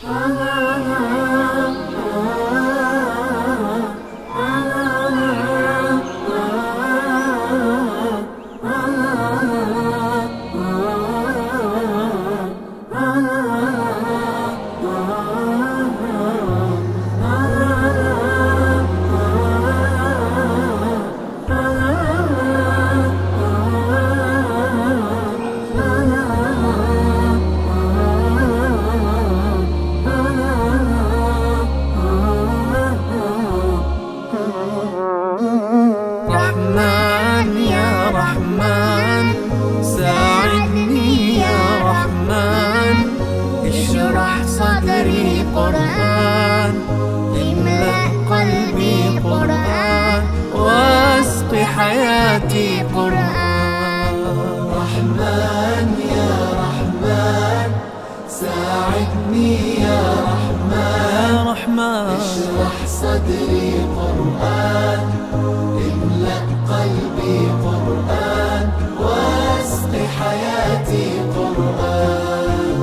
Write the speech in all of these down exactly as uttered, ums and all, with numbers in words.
رحمن يا رحمن ساعدني يا رحمن، اشرح صدري قرآن، املأ قلبي قرآن، واسق حياتي قرآن. رحمن يا رحمن ساعدني يا رحمن، اشرح صدري قرآن، املأ قلبي قرآن، واسق حياتي قرآن.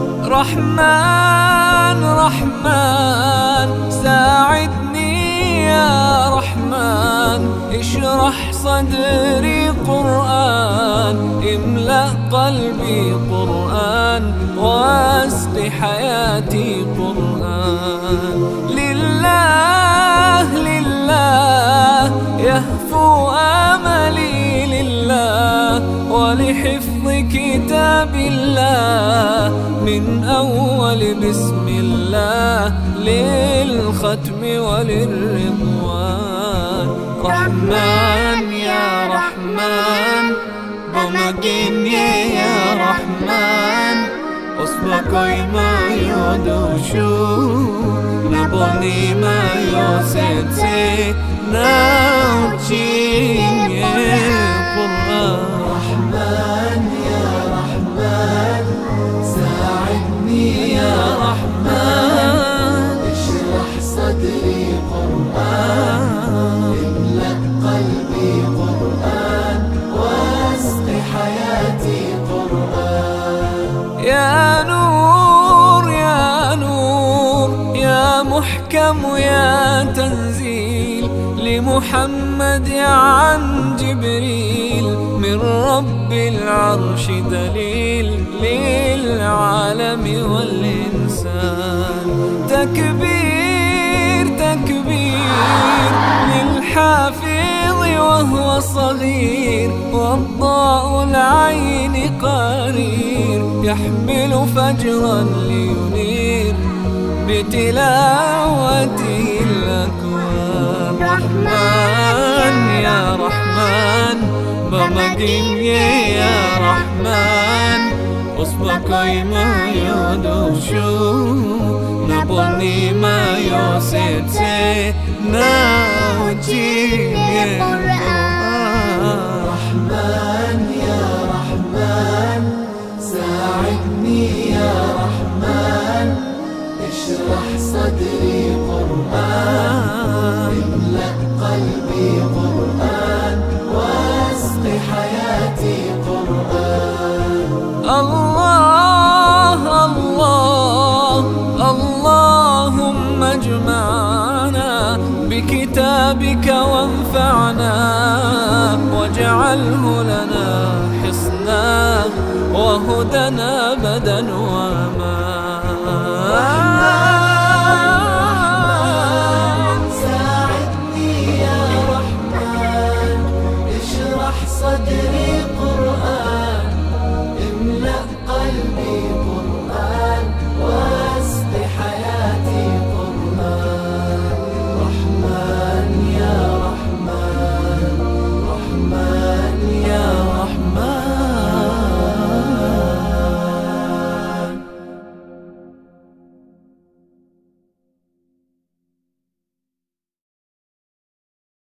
رحمن رحمن ساعدني يا رحمن، اشرح صدري قرآن، املأ قلبي قرآن، واسق حياتي قرآن. لله لله يهفو آملي لله، ولحفظ كتاب الله من أول بسم الله للختم وللرضوان. رحمن يا رحمن بمجيني يا رحمن، أصبكي ما يدوشو نبني ما يوسيتي ناوتين يا قرآن. رحمن يا رحمن ساعدني يا رحمن، اشرح صدري قرآن، املأ قلبي قرآن، واسق حياتي قرآن. يا نور يا نور يا محكم يا تنزيل لمحمد عن جبريل، من رب العرش دليل للعالم والإنسان. تكبير تكبير للحافظ وهو صغير، والضاء العين قرير، يحمل فجرا لينير بتلاوته الأكوان. رحمن يا رحمن بمجيني يا رحمن، أصبكي ما يدوشو نبني ما يوسيتي ناوتي قرآن. رحمن يا رحمن ساعدني يا رحمن، اشرح صدري قرآن، املأ قلبي قرآن، واسق حياتي قرآن. الله الله اللهم اجمعنا بكتابك وانفعنا، واجعله لنا حصنا وهدنا أبدا وأمان. ساعدني يا رحمن اشرح صدري